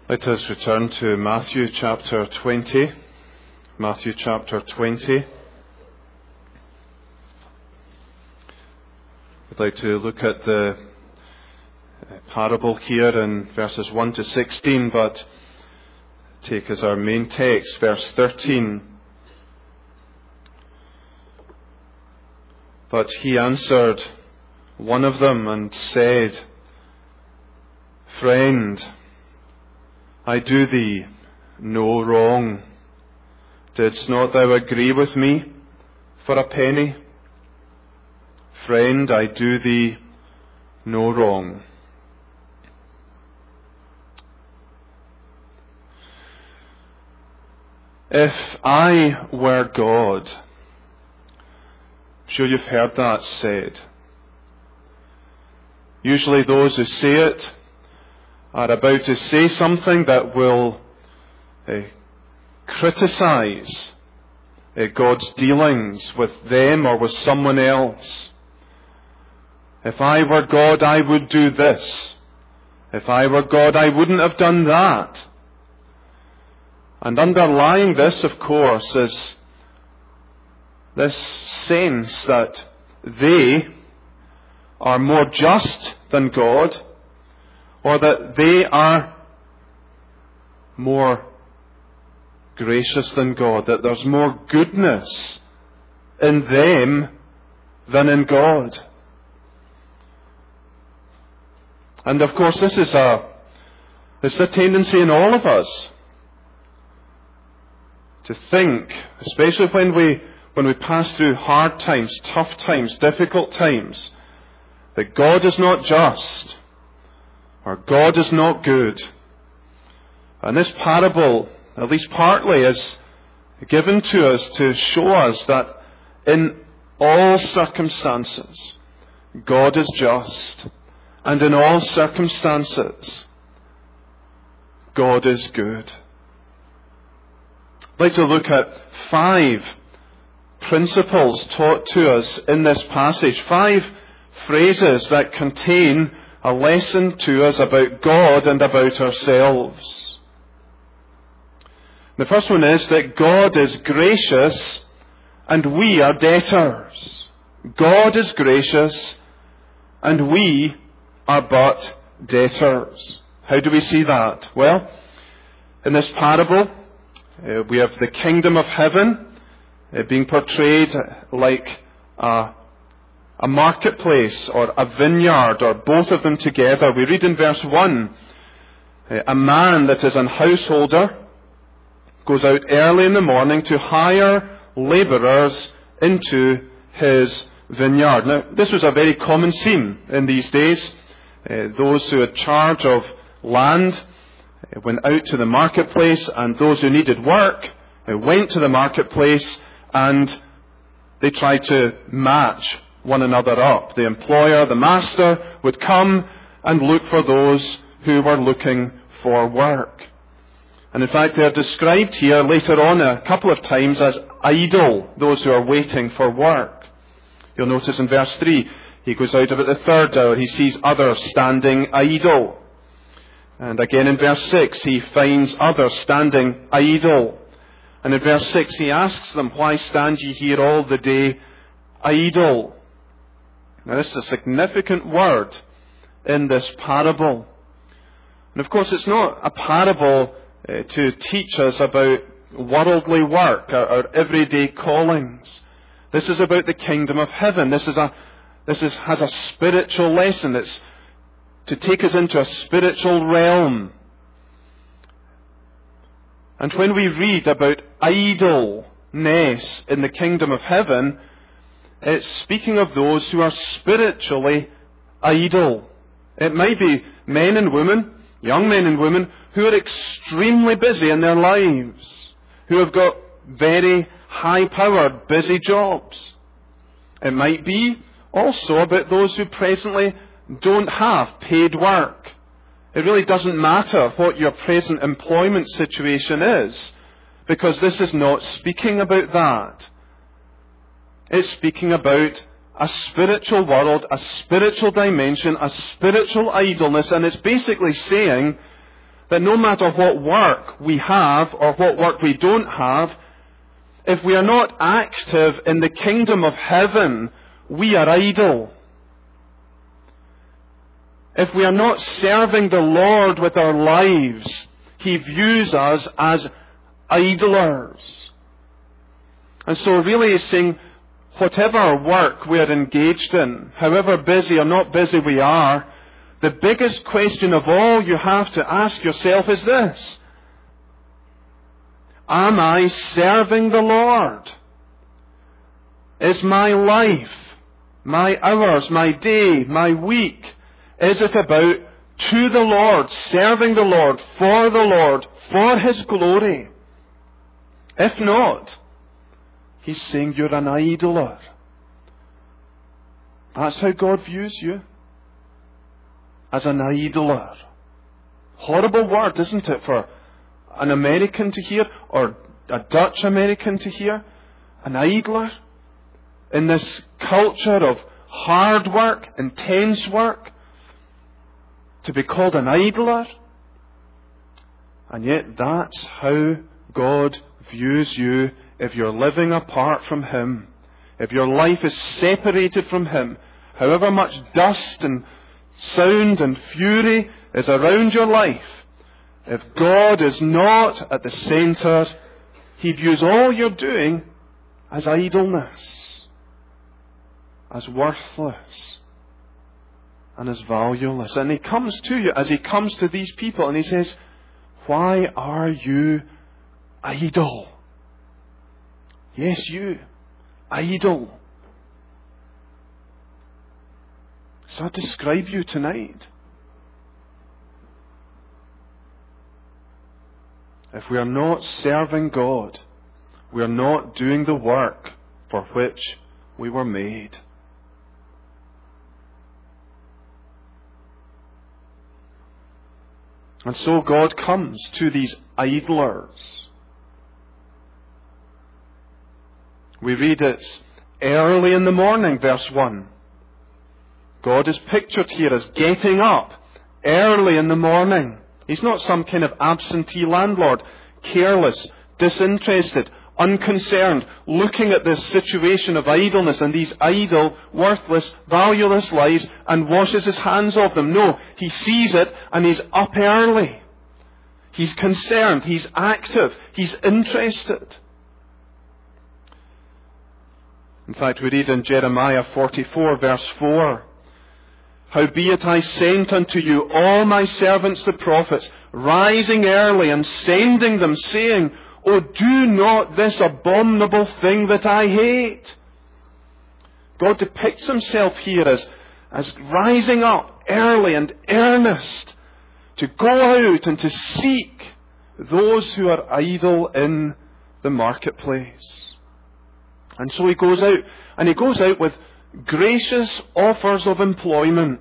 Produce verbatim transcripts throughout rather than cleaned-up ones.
Let us return to Matthew chapter twenty. Matthew chapter twenty. I'd like to look at the parable here in verses one to sixteen, but take as our main text verse thirteen. But he answered one of them and said, Friend, I do thee no wrong. Didst not thou agree with me for a penny? Friend, I do thee no wrong. If I were God, I'm sure you've heard that said. Usually those who say it are about to say something that will uh, criticize uh, God's dealings with them or with someone else. If I were God, I would do this. If I were God, I wouldn't have done that. And underlying this, of course, is this sense that they are more just than God, or that they are more gracious than God, that there's more goodness in them than in God. And of course this is a, this is a tendency in all of us to think, especially when we, when we pass through hard times, tough times, difficult times, that God is not just, or God is not good. And this parable, at least partly, is given to us to show us that in all circumstances, God is just. And in all circumstances, God is good. I'd like to look at five principles taught to us in this passage. Five phrases that contain a lesson to us about God and about ourselves. The first one is that God is gracious and we are debtors. God is gracious and we are but debtors. How do we see that? Well, in this parable, uh, we have the kingdom of heaven uh, being portrayed like a A marketplace or a vineyard, or both of them together. We read in verse one, a man that is an householder goes out early in the morning to hire labourers into his vineyard. Now, this was a very common scene in these days. Uh, those who had charge of land uh, went out to the marketplace, and those who needed work uh, went to the marketplace, and they tried to match one another up. The employer, the master, would come and look for those who were looking for work. And in fact, they are described here later on a couple of times as idle, those who are waiting for work. You'll notice in verse three, he goes out about the third hour, he sees others standing idle. And again in verse six, he finds others standing idle. And in verse six, he asks them, Why stand ye here all the day idle? Now this is a significant word in this parable. And of course it's not a parable uh, to teach us about worldly work, our, our everyday callings. This is about the kingdom of heaven. This is a, this is, has a spiritual lesson. It's to take us into a spiritual realm. And when we read about idleness in the kingdom of heaven, it's speaking of those who are spiritually idle. It might be men and women, young men and women, who are extremely busy in their lives, who have got very high-powered, busy jobs. It might be also about those who presently don't have paid work. It really doesn't matter what your present employment situation is, because this is not speaking about that. It's speaking about a spiritual world, a spiritual dimension, a spiritual idleness, and it's basically saying that no matter what work we have or what work we don't have, if we are not active in the kingdom of heaven, we are idle. If we are not serving the Lord with our lives, He views us as idlers. And so really He's saying, whatever work we are engaged in, however busy or not busy we are, the biggest question of all you have to ask yourself is this: am I serving the Lord? Is my life, my hours, my day, my week, is it about to the Lord, serving the Lord, for the Lord, for His glory? If not, He's saying you're an idler. That's how God views you. As an idler. Horrible word, isn't it, for an American to hear, or a Dutch American to hear? An idler. In this culture of hard work, intense work, to be called an idler. And yet that's how God views you if you're living apart from Him. If your life is separated from Him, however much dust and sound and fury is around your life, if God is not at the centre, He views all you're doing as idleness, as worthless, and as valueless. And He comes to you as He comes to these people and He says, why are you idle? Yes, you. Idle. Does that describe you tonight? If we are not serving God, we are not doing the work for which we were made. And so God comes to these idlers. We read it early in the morning, verse one. God is pictured here as getting up early in the morning. He's not some kind of absentee landlord, careless, disinterested, unconcerned, looking at this situation of idleness and these idle, worthless, valueless lives and washes his hands off them. No, he sees it and he's up early. He's concerned, he's active, he's interested. In fact, we read in Jeremiah forty-four, verse four, howbeit I sent unto you all my servants the prophets, rising early and sending them, saying, O do not this abominable thing that I hate. God depicts himself here as, as rising up early and earnest to go out and to seek those who are idle in the marketplace. And so he goes out, and he goes out with gracious offers of employment.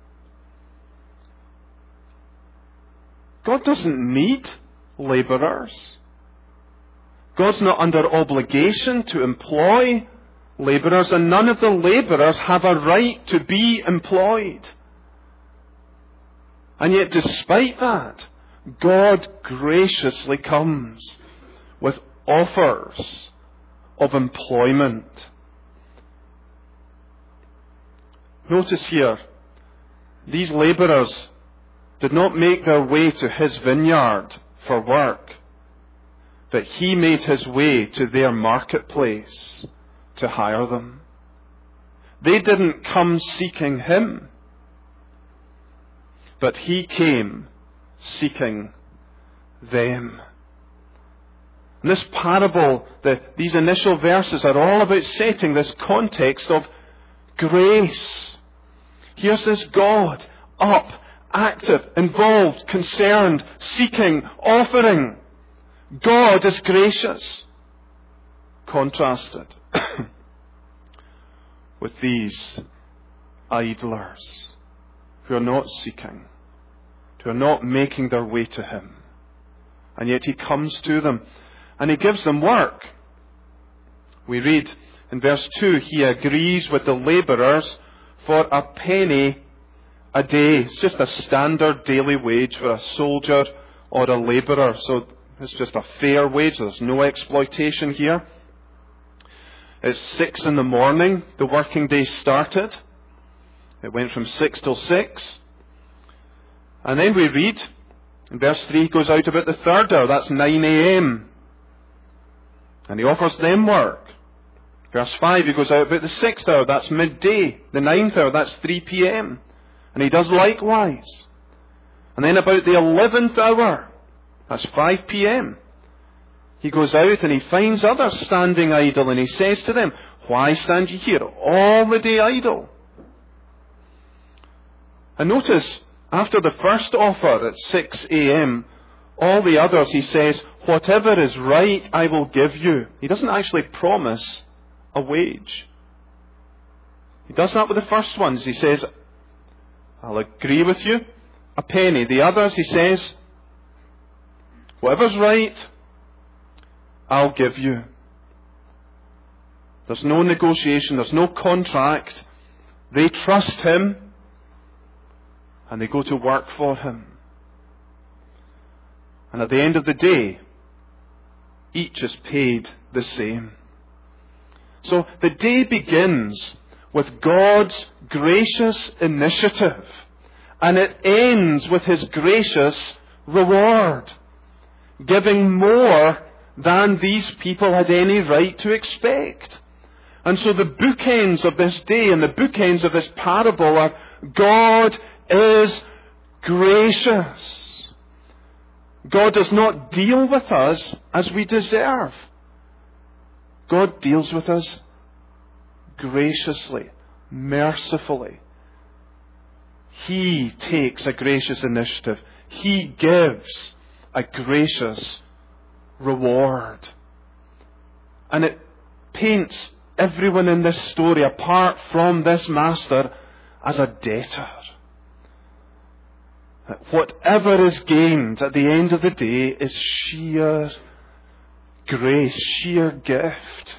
God doesn't need labourers. God's not under obligation to employ labourers, and none of the labourers have a right to be employed. And yet despite that, God graciously comes with offers of employment. Notice here, these labourers did not make their way to his vineyard for work, but he made his way to their marketplace to hire them. They didn't come seeking him, but he came seeking them. And this parable, the, these initial verses are all about setting this context of grace. Here's this God, up, active, involved, concerned, seeking, offering. God is gracious. Contrasted with these idlers who are not seeking, who are not making their way to him. And yet he comes to them and he gives them work. We read in verse two, he agrees with the labourers for a penny a day. It's just a standard daily wage for a soldier or a labourer. So it's just a fair wage. There's no exploitation here. It's six in the morning. The working day started. It went from six till six. And then we read, in verse three, he goes out about the third hour. That's nine a.m. And he offers them work. Verse five, he goes out about the sixth hour. That's midday. The ninth hour, that's three p.m. And he does likewise. And then about the eleventh hour, that's five p.m. he goes out and he finds others standing idle, and he says to them, "Why stand ye here all the day idle?" And notice, after the first offer at six a.m., all the others, he says, "Whatever is right, I will give you." He doesn't actually promise a wage. He does that with the first ones. He says, "I'll agree with you, a penny." The others, he says, "Whatever's right, I'll give you." There's no negotiation, there's no contract. They trust him, and they go to work for him. And at the end of the day, each is paid the same. So the day begins with God's gracious initiative, and it ends with his gracious reward, giving more than these people had any right to expect. And so the bookends of this day and the bookends of this parable are, God is gracious. God does not deal with us as we deserve. God deals with us graciously, mercifully. He takes a gracious initiative. He gives a gracious reward. And it paints everyone in this story, apart from this master, as a debtor. That whatever is gained at the end of the day is sheer grace, sheer gift.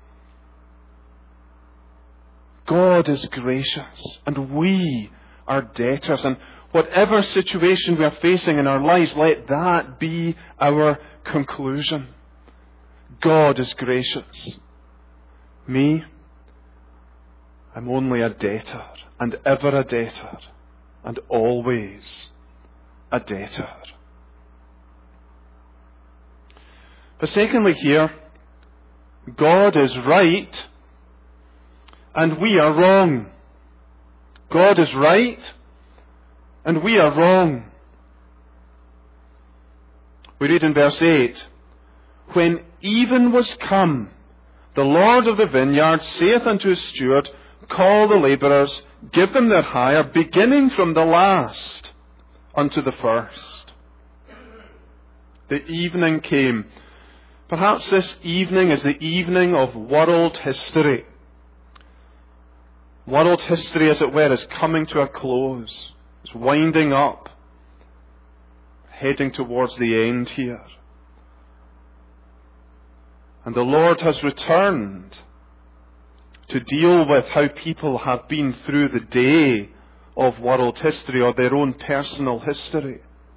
God is gracious, and we are debtors. And whatever situation we are facing in our lives, let that be our conclusion. God is gracious. Me, I'm only a debtor, and ever a debtor, and always a debtor. But secondly here, God is right, and we are wrong. God is right, and we are wrong. We read in verse eight, "When even was come, the Lord of the vineyard saith unto his steward, Call the labourers, give them their hire, beginning from the last unto the first." The evening came. Perhaps this evening is the evening of world history. World history, as it were, is coming to a close. It's winding up, heading towards the end here. And the Lord has returned to deal with how people have been through the day of world history, or their own personal history.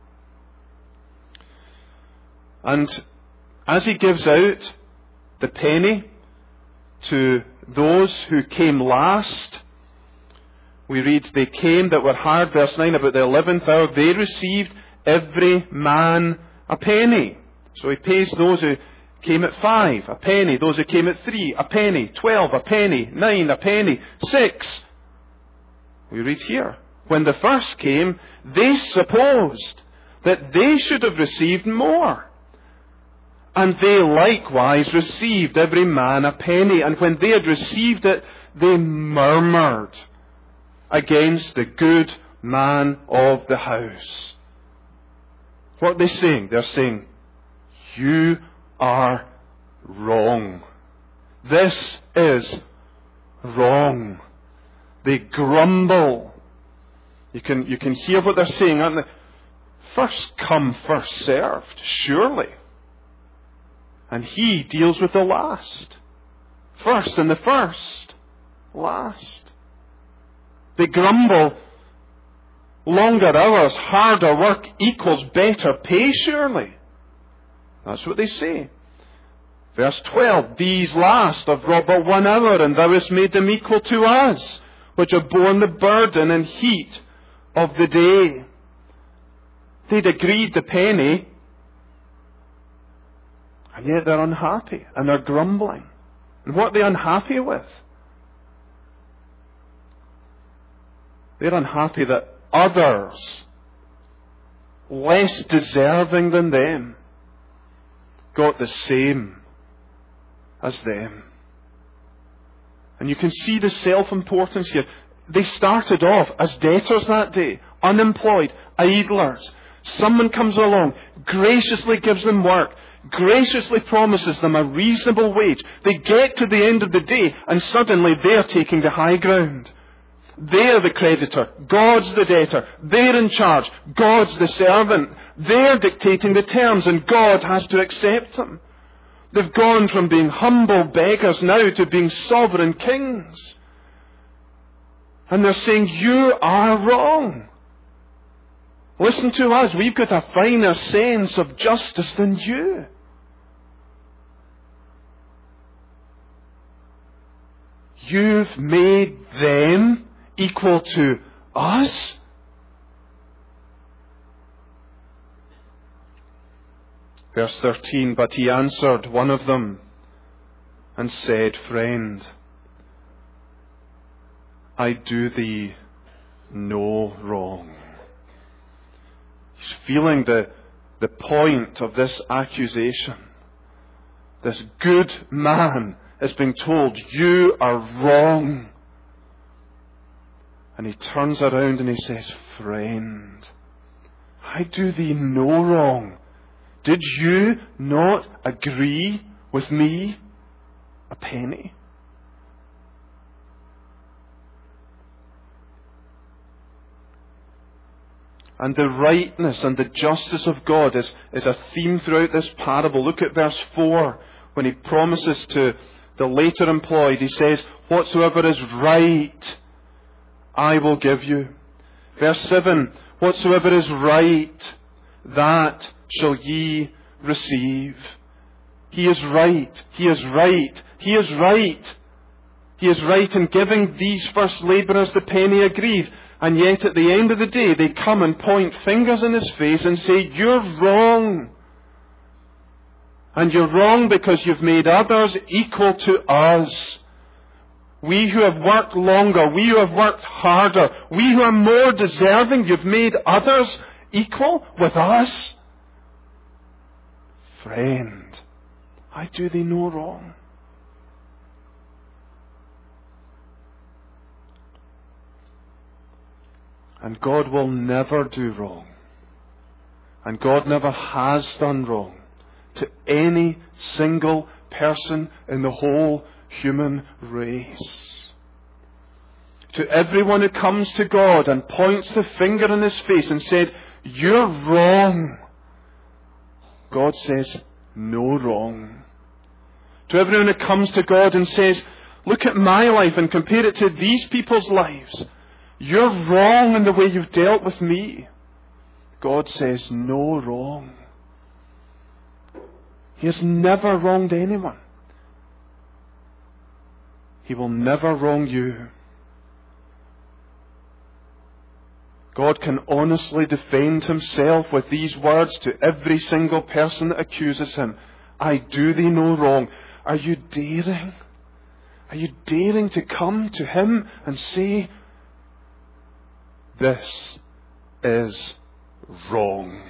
And as he gives out the penny to those who came last, we read, "They came that were hired," verse nine, "about the eleventh hour, they received every man a penny." So he pays those who came at five, a penny. Those who came at three, a penny. Twelve, a penny. Nine, a penny. Six. We read here, "When the first came, they supposed that they should have received more. And they likewise received every man a penny. And when they had received it, they murmured against the good man of the house." What are they saying? They're saying, "You are wrong. This is wrong." They grumble. You can, you can hear what they're saying, aren't they? First come, first served, surely. And he deals with the last. First and the first, last. They grumble Longer hours, harder work equals better pay, surely. That's what they say. Verse twelve, these last have wrought but one hour, and thou hast made them equal to us, which have borne the burden and heat of the day. They'd agreed the penny, and yet they're unhappy, and they're grumbling. And what are they unhappy with? They're unhappy that others, less deserving than them, got the same as them. And you can see the self-importance here. They started off as debtors that day, unemployed, idlers. Someone comes along, graciously gives them work, graciously promises them a reasonable wage. They get to the end of the day, and suddenly they're taking the high ground. They're the creditor. God's the debtor. They're in charge. God's the servant. They're dictating the terms, and God has to accept them. They've gone from being humble beggars now to being sovereign kings. And they're saying, you are wrong. Listen to us. We've got a finer sense of justice than you. You've made them equal to us? Verse thirteen, but he answered one of them and said, friend, I do thee no wrong. He's feeling the, the point of this accusation. This good man is being told, you are wrong. And he turns around and he says, friend, I do thee no wrong. Did you not agree with me a penny? And the rightness and the justice of God is, is a theme throughout this parable. Look at verse four, when he promises to the later employed, he says, whatsoever is right, I will give you. Verse seven, whatsoever is right, that shall ye receive. He is right. He is right. He is right. He is right in giving these first labourers the penny agreed. And yet at the end of the day, they come and point fingers in his face and say, you're wrong. And you're wrong because you've made others equal to us. We who have worked longer, we who have worked harder, we who are more deserving, you've made others equal with us. Friend, I do thee no wrong. And God will never do wrong. And God never has done wrong to any single person in the whole human race. To everyone who comes to God and points the finger in his face and said, you're wrong, God says, no wrong. To everyone who comes to God and says, look at my life and compare it to these people's lives, you're wrong in the way you've dealt with me, God says, no wrong. He has never wronged anyone. He will never wrong you. God can honestly defend himself with these words to every single person that accuses him. I do thee no wrong. Are you daring? Are you daring to come to him and say, this is wrong?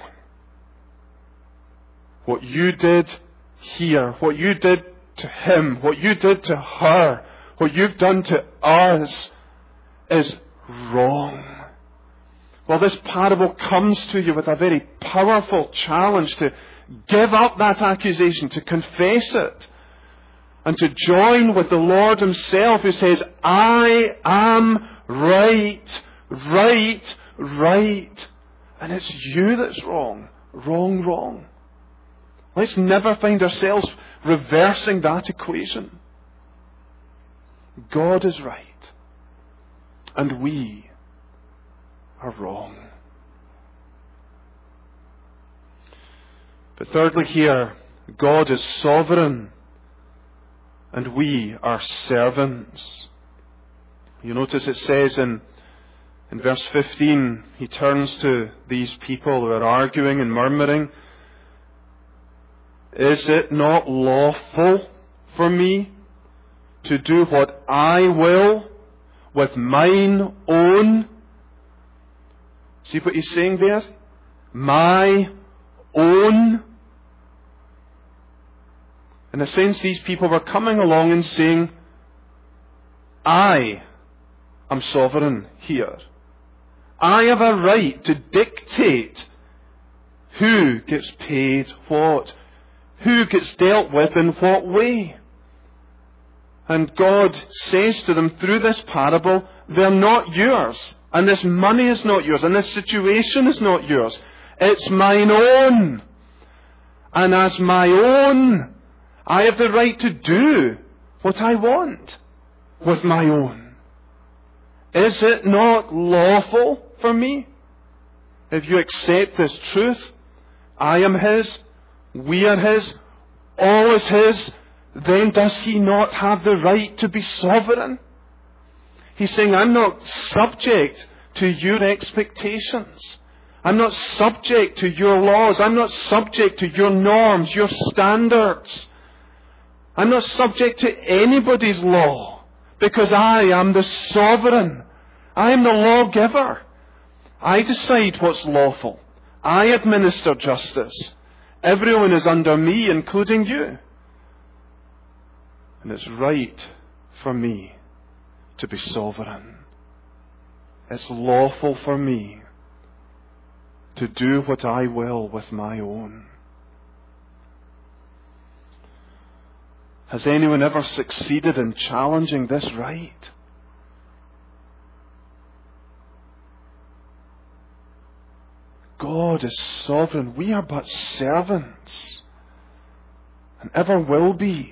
What you did here, what you did to him, what you did to her, what you've done to us is wrong. Well, this parable comes to you with a very powerful challenge to give up that accusation, to confess it, and to join with the Lord himself who says, I am right, right, right. And it's you that's wrong, wrong, wrong. Let's never find ourselves reversing that equation. God is right, and we are wrong. But thirdly here, God is sovereign and we are servants. You notice it says in, in verse fifteen, he turns to these people who are arguing and murmuring, "Is it not lawful for me to do what I will with mine own?" See what he's saying there? My own. In a sense, these people were coming along and saying, I am sovereign here. I have a right to dictate who gets paid what, who gets dealt with in what way. And God says to them through this parable, they're not yours. And this money is not yours. And this situation is not yours. It's mine own. And as my own, I have the right to do what I want with my own. Is it not lawful for me? If you accept this truth, I am His, we are His, all is His, then does He not have the right to be sovereign? He's saying, I'm not subject to your expectations. I'm not subject to your laws. I'm not subject to your norms, your standards. I'm not subject to anybody's law, because I am the sovereign. I am the lawgiver. I decide what's lawful. I administer justice. Everyone is under me, including you. And it's right for me to be sovereign. It's lawful for me to do what I will with my own. Has anyone ever succeeded in challenging this right? God is sovereign. We are but servants, and ever will be.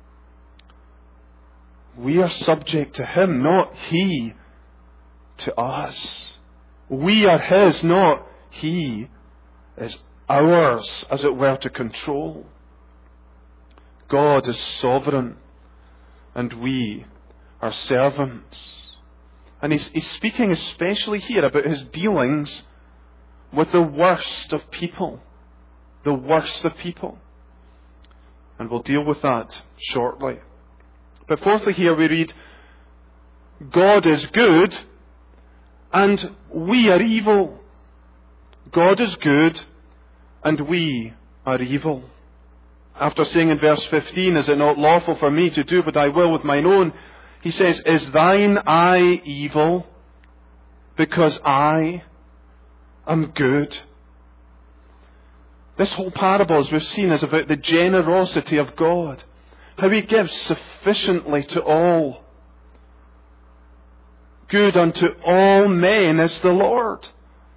We are subject to Him, not He to us. We are His, not He is ours, as it were, to control. God is sovereign, and we are servants. And he's, he's speaking especially here about His dealings with the worst of people. The worst of people. And we'll deal with that shortly. But fourthly here we read, God is good and we are evil. God is good and we are evil. After saying in verse fifteen, is it not lawful for me to do what I will with mine own? He says, is thine eye evil because I am good? This whole parable, as we've seen, is about the generosity of God. How He gives sufficiently to all. Good unto all men is the Lord.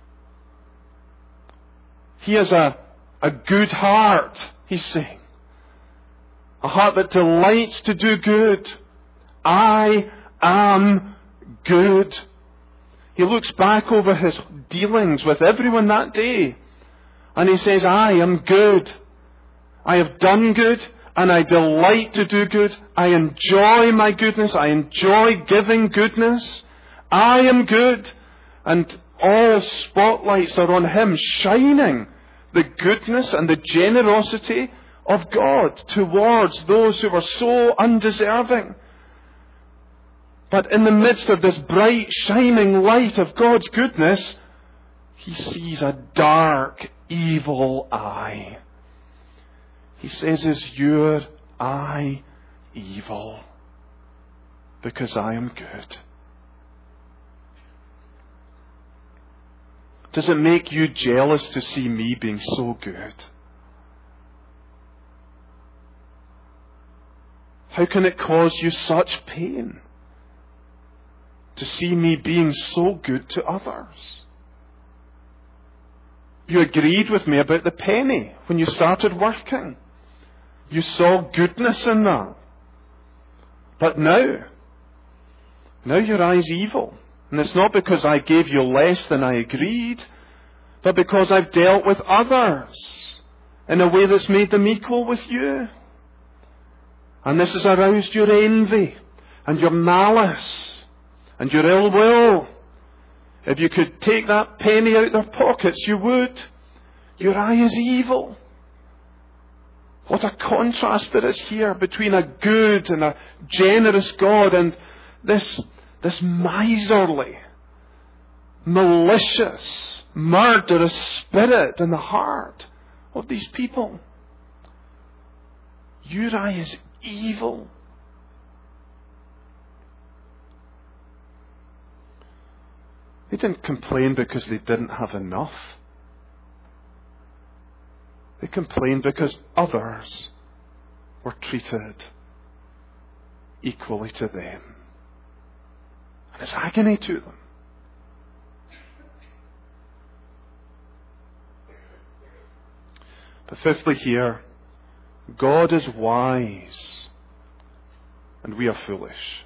He has a, a good heart, He's saying. A heart that delights to do good. I am good. He looks back over His dealings with everyone that day, and He says, I am good. I have done good, and I delight to do good. I enjoy my goodness. I enjoy giving goodness. I am good. And all spotlights are on Him, shining the goodness and the generosity of God towards those who are so undeserving. But in the midst of this bright, shining light of God's goodness, He sees a dark, evil eye. He says, is your eye evil? Because I am good. Does it make you jealous to see me being so good? How can it cause you such pain to see me being so good to others? You agreed with me about the penny when you started working. You saw goodness in that. But now, now your eye's evil. And it's not because I gave you less than I agreed, but because I've dealt with others in a way that's made them equal with you. And this has aroused your envy and your malice and your ill will. If you could take that penny out of their pockets, you would. Your eye is evil. What a contrast there is here between a good and a generous God and this, this miserly, malicious, murderous spirit in the heart of these people. Your eye is evil. They didn't complain because they didn't have enough. They complained because others were treated equally to them. And it's agony to them. But fifthly here, God is wise and we are foolish.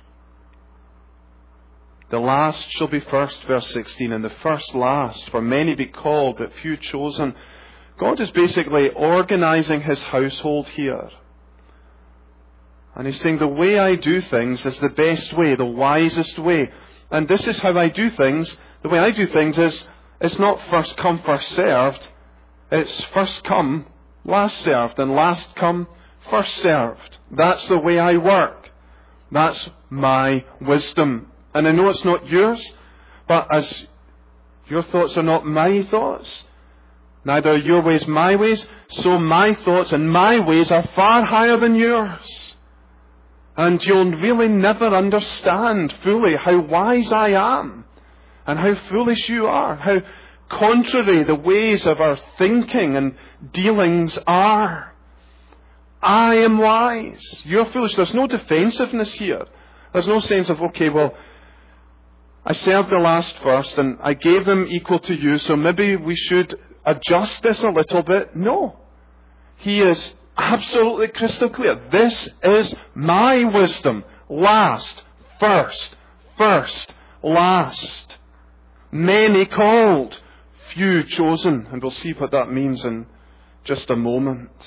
The last shall be first, verse sixteen, and the first last, for many be called, but few chosen. God is basically organizing his household here. And he's saying the way I do things is the best way, the wisest way. And this is how I do things. The way I do things is, it's not first come, first served. It's first come, last served, and last come, first served. That's the way I work. That's my wisdom. And I know it's not yours, but as your thoughts are not my thoughts, neither are your ways my ways, so my thoughts and my ways are far higher than yours. And you'll really never understand fully how wise I am and how foolish you are, how contrary the ways of our thinking and dealings are. I am wise. You're foolish. There's no defensiveness here. There's no sense of, okay, well, I served the last first and I gave them equal to you, so maybe we should adjust this a little bit. No. He is absolutely crystal clear. This is my wisdom. Last, first, first, last. Many called, few chosen. And we'll see what that means in just a moment.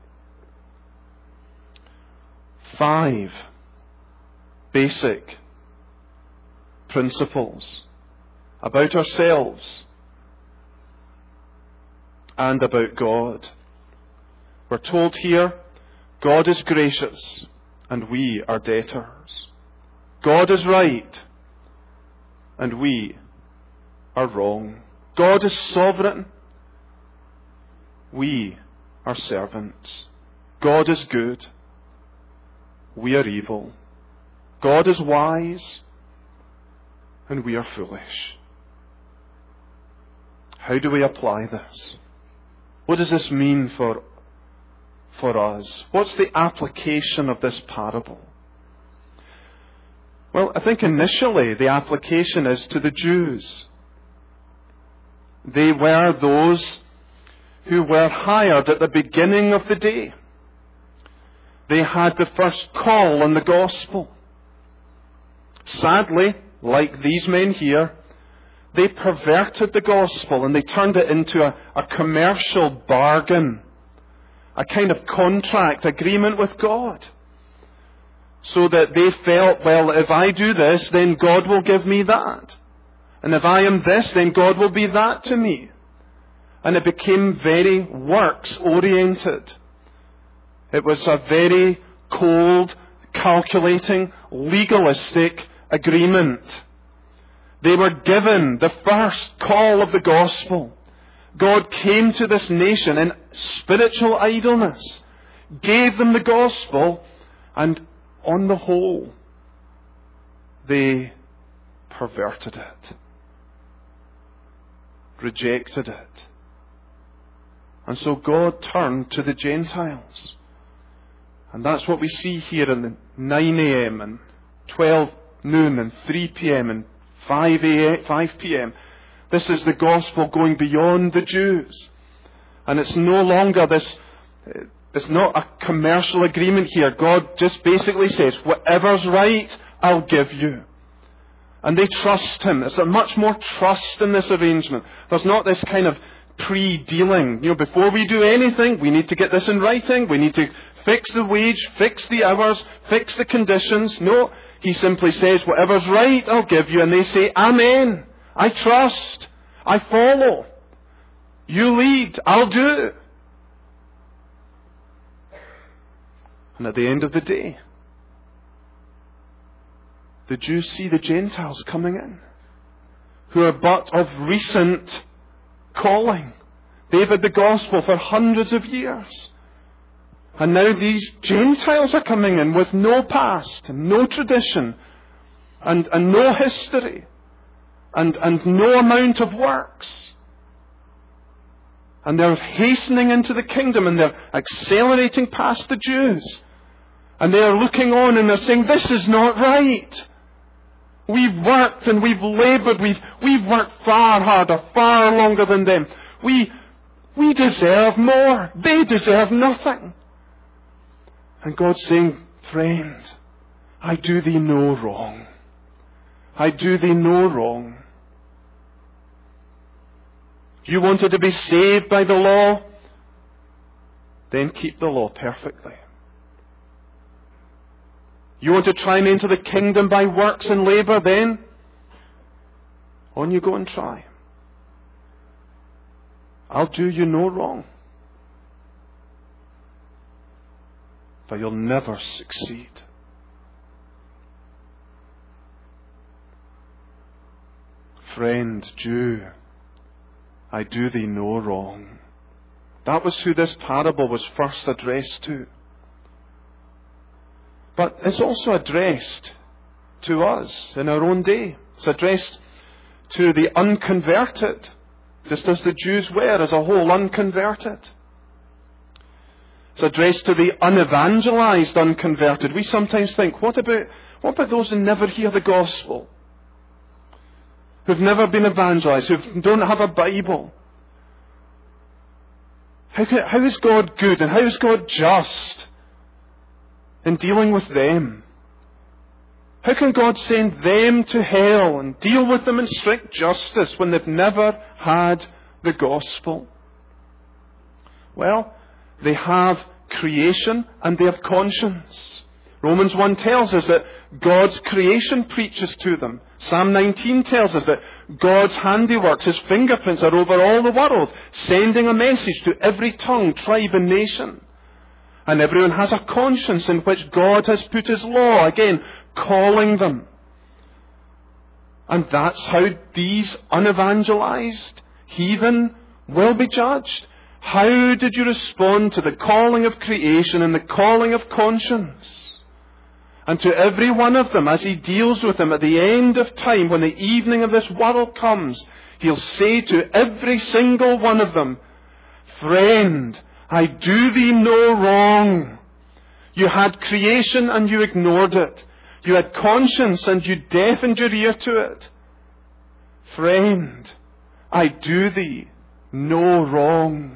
Five basic principles about ourselves and about God. We're told here, God is gracious and we are debtors. God is right and we are wrong. God is sovereign. We are servants. God is good. We are evil. God is wise and we are foolish. How do we apply this? What does this mean for, for us? What's the application of this parable? Well, I think initially the application is to the Jews. They were those who were hired at the beginning of the day. They had the first call on the gospel. Sadly, like these men here, they perverted the gospel and they turned it into a, a commercial bargain, a kind of contract agreement with God. So that they felt, well, if I do this, then God will give me that. And if I am this, then God will be that to me. And it became very works-oriented. It was a very cold, calculating, legalistic agreement. They were given the first call of the gospel. God came to this nation in spiritual idleness, gave them the gospel, and on the whole, they perverted it, rejected it. And so God turned to the Gentiles. And that's what we see here in the nine a.m. and twelve noon and three p.m. and five p.m. This is the gospel going beyond the Jews. And it's no longer this, it's not a commercial agreement here. God just basically says, whatever's right, I'll give you. And they trust Him. There's a much more trust in this arrangement. There's not this kind of pre-dealing. You know, before we do anything, we need to get this in writing. We need to fix the wage, fix the hours, fix the conditions. No, he simply says, whatever's right, I'll give you. And they say, Amen. I trust. I follow. You lead. I'll do it. And at the end of the day, the Jews see the Gentiles coming in, who are but of recent calling. They've had the gospel for hundreds of years. And now these Gentiles are coming in with no past, and no tradition, and, and no history, and, and no amount of works. And they're hastening into the kingdom, and they're accelerating past the Jews. And they're looking on and they're saying, this is not right. We've worked and we've laboured, we've, we've worked far harder, far longer than them. We, we deserve more. They deserve nothing. And God's saying, friend, I do thee no wrong. I do thee no wrong. You wanted to be saved by the law? Then keep the law perfectly. You want to try and enter the kingdom by works and labour? Then on you go and try. I'll do you no wrong. But you'll never succeed. Friend, Jew, I do thee no wrong. That was who this parable was first addressed to. But it's also addressed to us in our own day. It's addressed to the unconverted, just as the Jews were as a whole unconverted. It's addressed to the unevangelized unconverted. We sometimes think, what about, what about those who never hear the gospel? Who've never been evangelized, who don't have a Bible? How, can, how is God good and how is God just in dealing with them? How can God send them to hell and deal with them in strict justice when they've never had the gospel? Well, they have creation and they have conscience. Romans one tells us that God's creation preaches to them. Psalm nineteen tells us that God's handiworks, His fingerprints are over all the world, sending a message to every tongue, tribe and nation. And everyone has a conscience in which God has put His law, again, calling them. And that's how these unevangelized heathen will be judged. How did you respond to the calling of creation and the calling of conscience? And to every one of them, as He deals with them at the end of time, when the evening of this world comes, He'll say to every single one of them, friend, I do thee no wrong. You had creation and you ignored it. You had conscience and you deafened your ear to it. Friend, I do thee no wrong.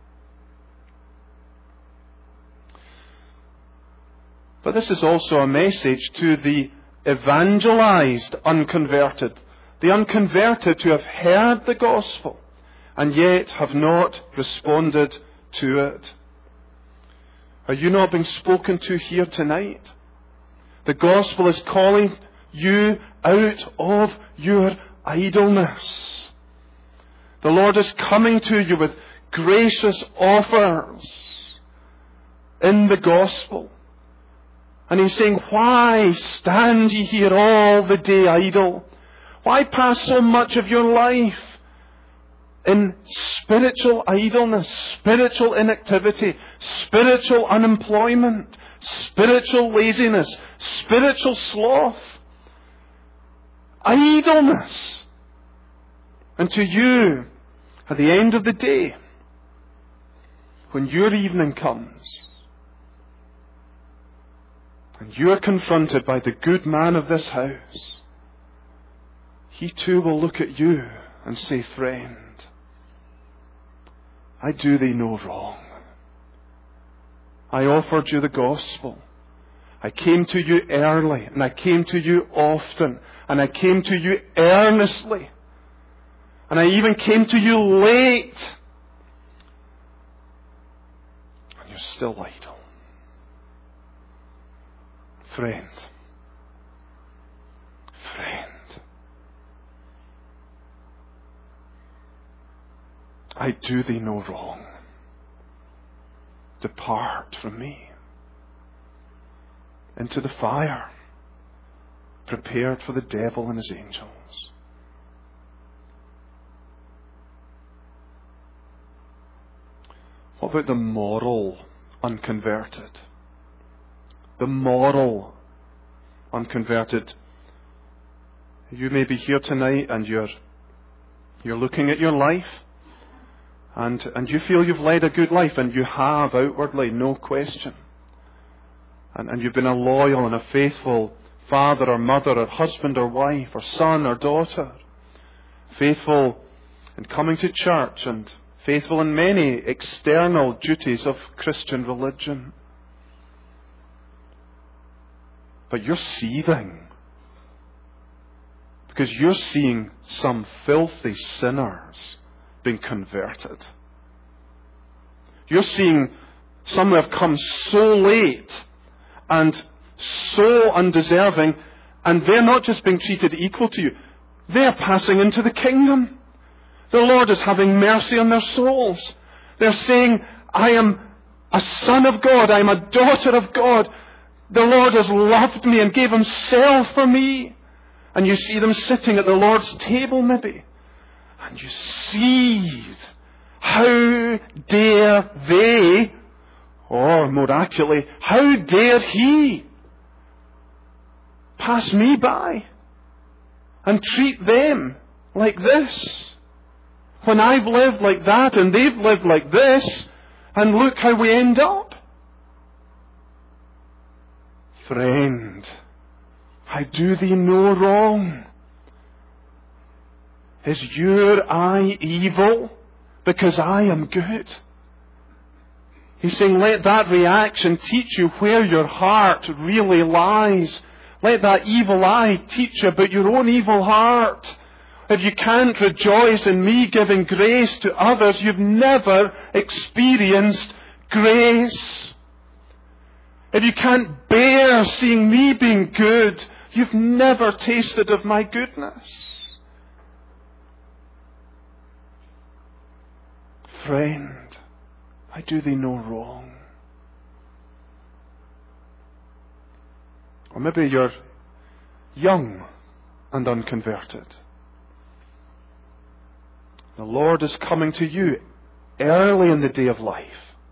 But this is also a message to the evangelized unconverted. The unconverted who have heard the gospel and yet have not responded to it. Are you not being spoken to here tonight? The gospel is calling you out of your idleness. The Lord is coming to you with gracious offers in the gospel. And He's saying, why stand ye here all the day idle? Why pass so much of your life in spiritual idleness, spiritual inactivity, spiritual unemployment, spiritual laziness, spiritual sloth, idleness? And to you, at the end of the day, when your evening comes, and you are confronted by the good man of this house, he too will look at you and say, friend, I do thee no wrong. I offered you the gospel. I came to you early, and I came to you often, and I came to you earnestly. And I even came to you late you're still idle. Friend, friend, I do thee no wrong. Depart from me into the fire prepared for the devil and his angels. What about the moral unconverted? The moral unconverted. You may be here tonight and you're you're looking at your life and and you feel you've led a good life, and you have outwardly, no question. And, and you've been a loyal and a faithful father or mother or husband or wife or son or daughter. Faithful in coming to church and faithful in many external duties of Christian religion. But you're seething because you're seeing some filthy sinners being converted. You're seeing some who have come so late and so undeserving, and they're not just being treated equal to you, they're passing into the kingdom. The Lord is having mercy on their souls. They're saying, I am a son of God, I am a daughter of God. The Lord has loved me and gave himself for me. And you see them sitting at the Lord's table maybe. And you seethe. How dare they, or more accurately, how dare he pass me by and treat them like this, when I've lived like that and they've lived like this, and look how we end up. Friend, I do thee no wrong. Is your eye evil because I am good? He's saying, let that reaction teach you where your heart really lies. Let that evil eye teach you about your own evil heart. If you can't rejoice in me giving grace to others, you've never experienced grace. If you can't bear seeing me being good, you've never tasted of my goodness. Friend, I do thee no wrong. Or maybe you're young and unconverted. The Lord is coming to you early in the day of life.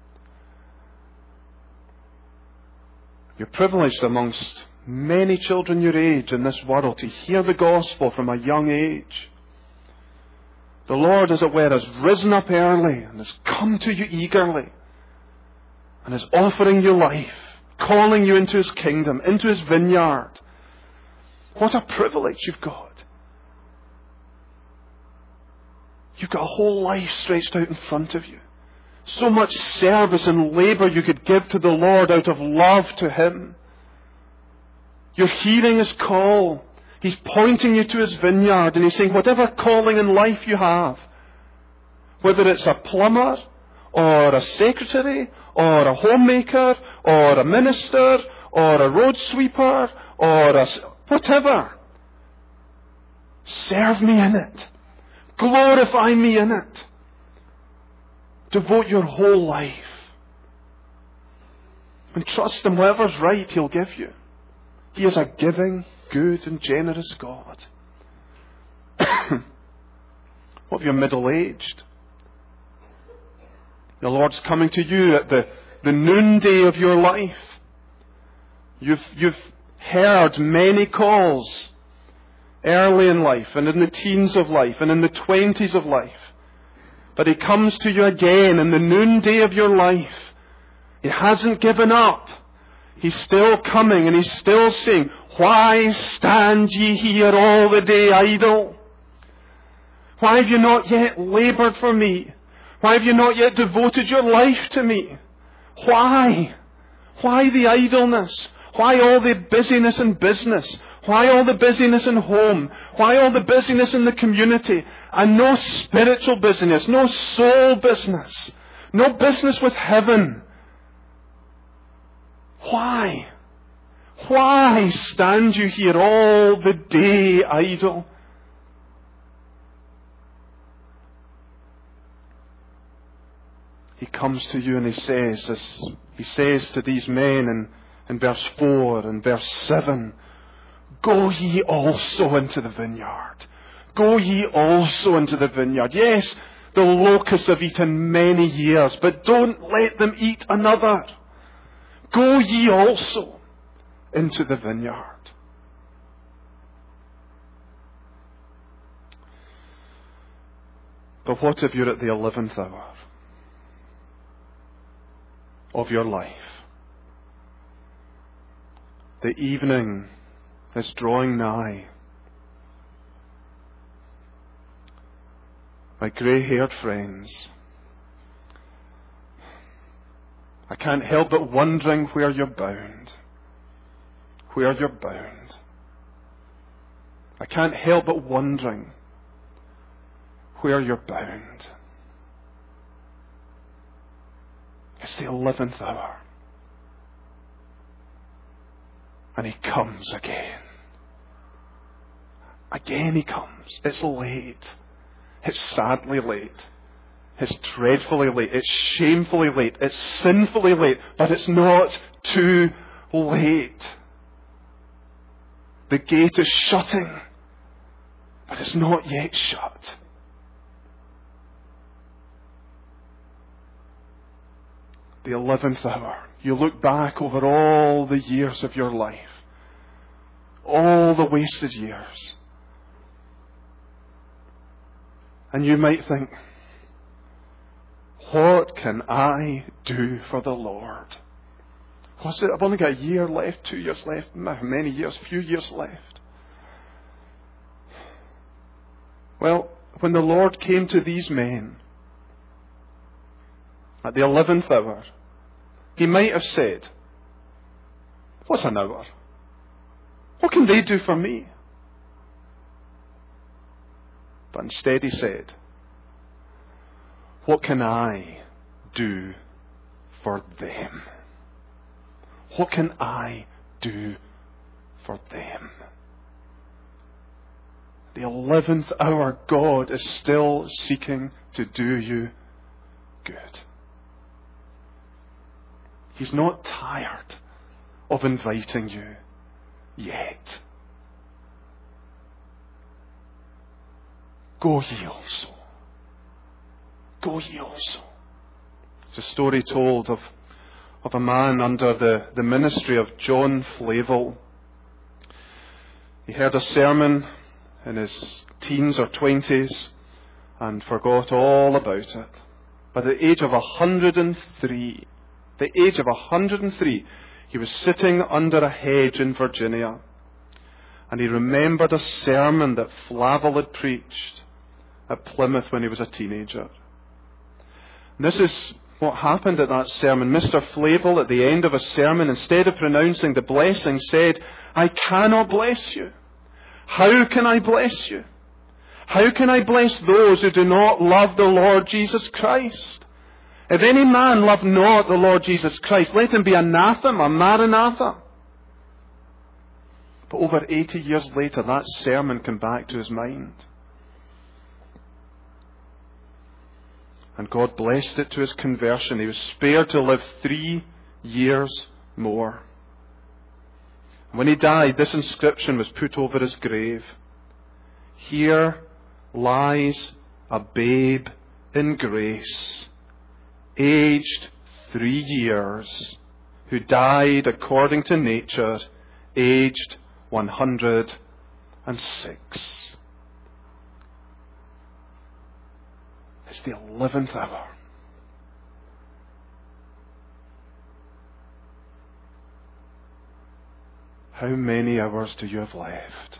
You're privileged amongst many children your age in this world to hear the gospel from a young age. The Lord, as it were, has risen up early and has come to you eagerly and is offering you life, calling you into his kingdom, into his vineyard. What a privilege you've got. You've got a whole life stretched out in front of you. So much service and labour you could give to the Lord out of love to him. You're hearing his call. He's pointing you to his vineyard, and he's saying, whatever calling in life you have, whether it's a plumber, or a secretary, or a homemaker, or a minister, or a road sweeper, or a whatever, serve me in it. Glorify me in it. Devote your whole life. And trust him, whatever's right, he'll give you. He is a giving, good and generous God. What if you're middle-aged? The Lord's coming to you at the, the noonday of your life. You've, you've heard many calls early in life and in the teens of life and in the twenties of life. But he comes to you again in the noonday of your life. He hasn't given up. He's still coming, and he's still saying, why stand ye here all the day idle? Why have you not yet laboured for me? Why have you not yet devoted your life to me? Why? Why the idleness? Why all the busyness and business? Why all the busyness in home? Why all the busyness in the community? And no spiritual busyness, no soul business, no business with heaven. Why? Why stand you here all the day idle? He comes to you and he says, as he says to these men in, in verse four and verse seven, go ye also into the vineyard. Go ye also into the vineyard. Yes, the locusts have eaten many years, but don't let them eat another. Go ye also into the vineyard. But what if you're at the eleventh hour of your life? The evening is drawing nigh. My grey-haired friends, I can't help but wondering where you're bound. Where you're bound. I can't help but wondering where you're bound. It's the eleventh hour. And he comes again. Again he comes. It's late. It's sadly late. It's dreadfully late. It's shamefully late. It's sinfully late. But it's not too late. The gate is shutting, but it's not yet shut. The eleventh hour. You look back over all the years of your life. All the wasted years. And you might think, what can I do for the Lord? What's it? I've only got a year left, two years left, many years, few years left. Well, when the Lord came to these men at the eleventh hour, he might have said, what's an hour? What can they do for me? But instead he said, what can I do for them? What can I do for them? The eleventh hour, God is still seeking to do you good. He's not tired of inviting you yet. Go ye also. Go ye also. It's a story told of, of a man under the, the ministry of John Flavel. He heard a sermon in his teens or twenties and forgot all about it. But at the age of one hundred and three, the age of one hundred and three, he was sitting under a hedge in Virginia. And he remembered a sermon that Flavel had preached at Plymouth when he was a teenager. And this is what happened at that sermon. Mister Flavel, at the end of a sermon, instead of pronouncing the blessing, said, I cannot bless you. How can I bless you? How can I bless those who do not love the Lord Jesus Christ? If any man love not the Lord Jesus Christ, let him be anathema, maranatha. But over eighty years later, that sermon came back to his mind. And God blessed it to his conversion. He was spared to live three years more. When he died, this inscription was put over his grave. Here lies a babe in grace, aged three years, who died according to nature, aged one hundred and six. It's the eleventh hour. How many hours do you have left?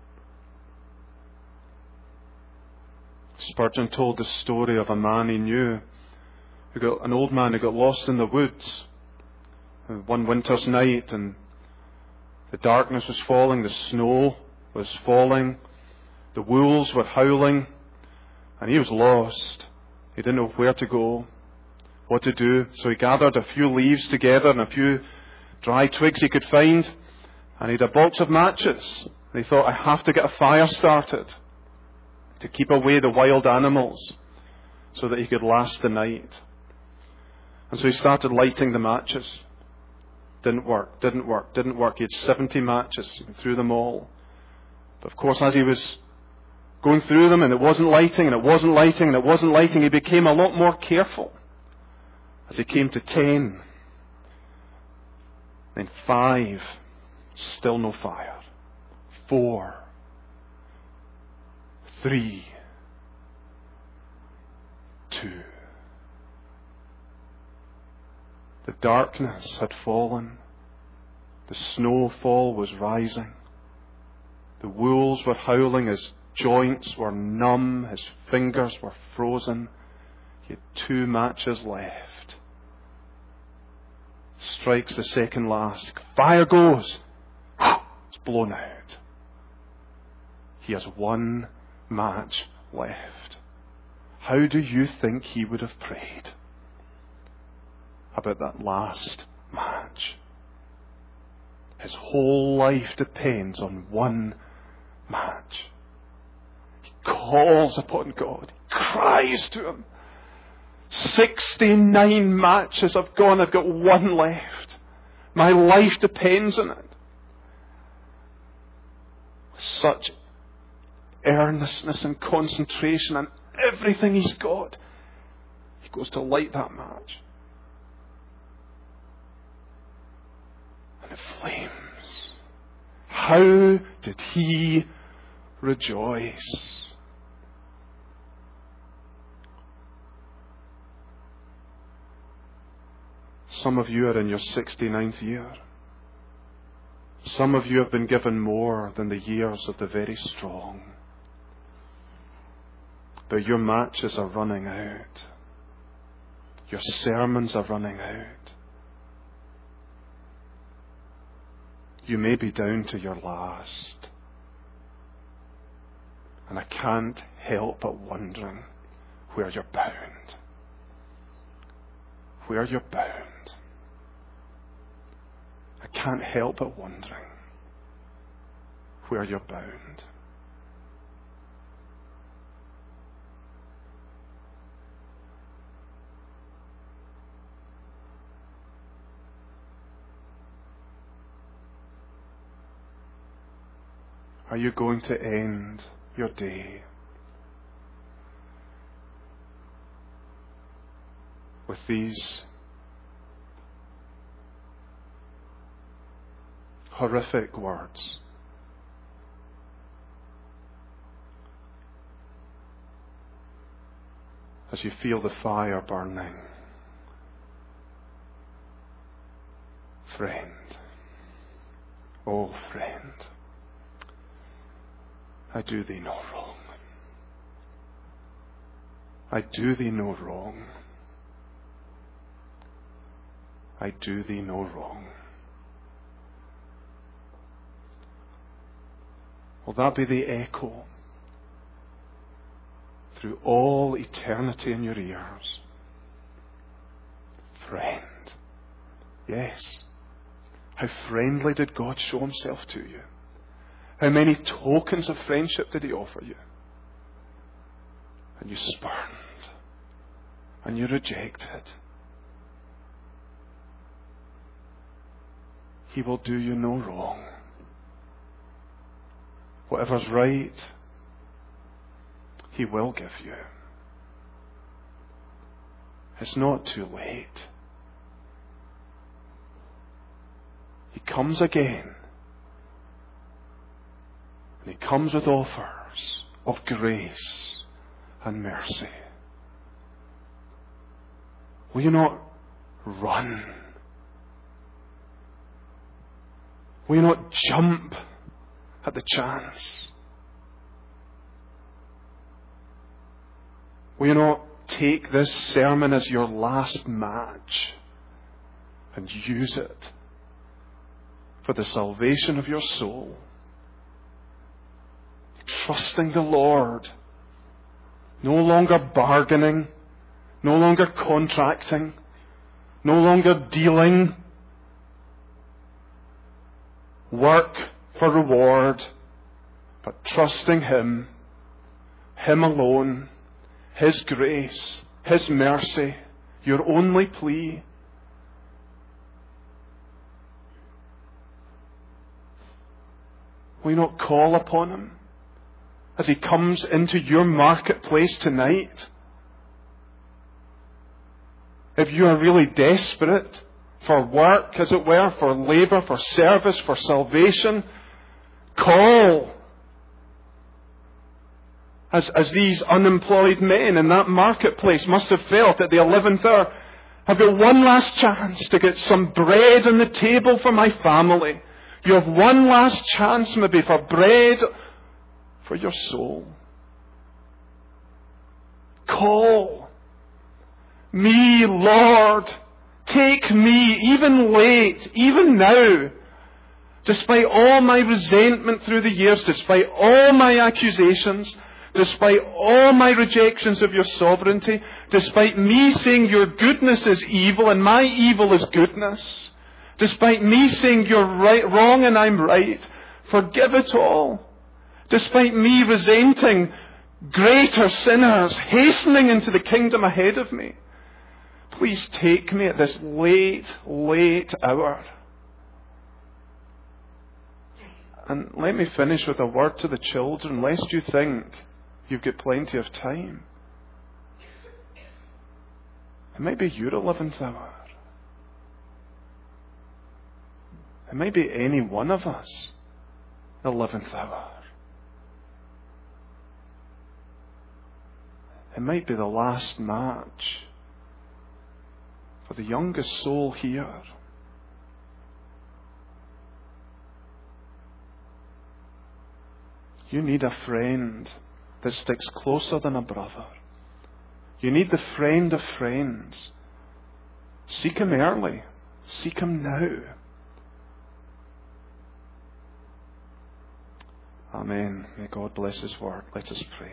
Spurgeon told the story of a man he knew, who got an old man who got lost in the woods one winter's night, and the darkness was falling, the snow was falling, the wolves were howling, and he was lost. He didn't know where to go, what to do. So he gathered a few leaves together and a few dry twigs he could find, and he had a box of matches. He thought, I have to get a fire started to keep away the wild animals so that he could last the night. And so he started lighting the matches. Didn't work, didn't work, didn't work. He had seventy matches. He threw them all. But of course, as he was going through them and it wasn't lighting and it wasn't lighting and it wasn't lighting, he became a lot more careful. As he came to ten, then five, still no fire. Four, three, two. The darkness had fallen. The snowfall was rising. The wolves were howling. His joints were numb. His fingers were frozen. He had two matches left. Strikes the second last. Fire goes. It's blown out. He has one match left. How do you think he would have prayed about that last match? His whole life depends on one match. He calls upon God. He cries to Him. Sixty-nine matches have gone. I've got one left. My life depends on it. Such earnestness and concentration and everything he's got, he goes to light that match. And it flames. How did he rejoice? Some of you are in your sixty-ninth year. Some of you have been given more than the years of the very strong. But your matches are running out. Your sermons are running out. You may be down to your last. And I can't help but wondering where you're bound. Where you're bound. I can't help but wondering where you're bound. Are you going to end your day with these horrific words? As you feel the fire burning, friend, oh friend, I do thee no wrong. I do thee no wrong. I do thee no wrong. Will that be the echo through all eternity in your ears? Friend. Yes. How friendly did God show Himself to you? How many tokens of friendship did He offer you? And you spurned. And you rejected. He will do you no wrong. Whatever's right, He will give you. It's not too late. He comes again. And He comes with offers of grace and mercy. Will you not run? Will you not jump at the chance? Will you not take this sermon as your last match and use it for the salvation of your soul? Trusting the Lord, no longer bargaining, no longer contracting, no longer dealing, work for reward, but trusting Him, Him alone, His grace, His mercy, your only plea. Will you not call upon Him as He comes into your marketplace tonight? If you are really desperate for work, as it were, for labour, for service, for salvation, call. As, as these unemployed men in that marketplace must have felt at the eleventh hour, I've got one last chance to get some bread on the table for my family. You have one last chance maybe for bread for your soul. Call me, Lord. Take me, even late, even now. Despite all my resentment through the years, despite all my accusations, despite all my rejections of your sovereignty, despite me saying your goodness is evil and my evil is goodness, despite me saying you're right, wrong and I'm right, forgive it all. Despite me resenting greater sinners hastening into the kingdom ahead of me, please take me at this late, late hour. And let me finish with a word to the children, lest you think you've got plenty of time. It might be your eleventh hour. It might be any one of us, eleventh hour. It might be the last match for the youngest soul here. You need a friend that sticks closer than a brother. You need the friend of friends. Seek Him early. Seek Him now. Amen. May God bless His word. Let us pray.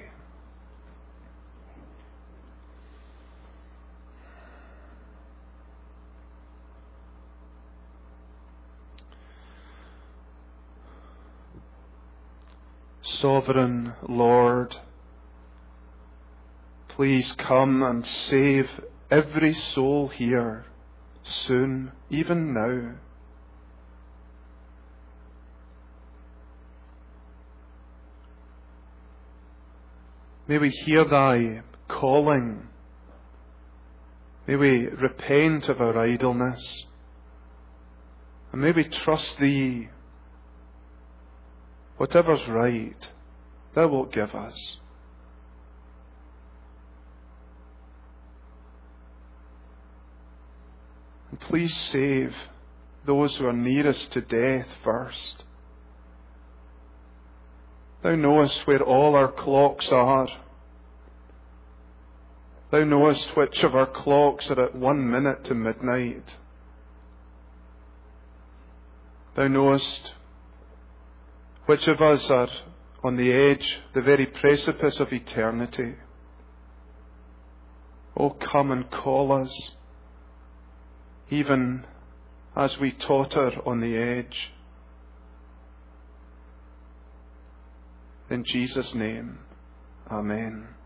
Sovereign Lord, please come and save every soul here soon, even now. May we hear Thy calling. May we repent of our idleness. And may we trust Thee. Whatever's right, Thou wilt give us. And please save those who are nearest to death first. Thou knowest where all our clocks are. Thou knowest which of our clocks are at one minute to midnight. Thou knowest which of us are on the edge, the very precipice of eternity. Oh, come and call us, even as we totter on the edge. In Jesus' name, Amen.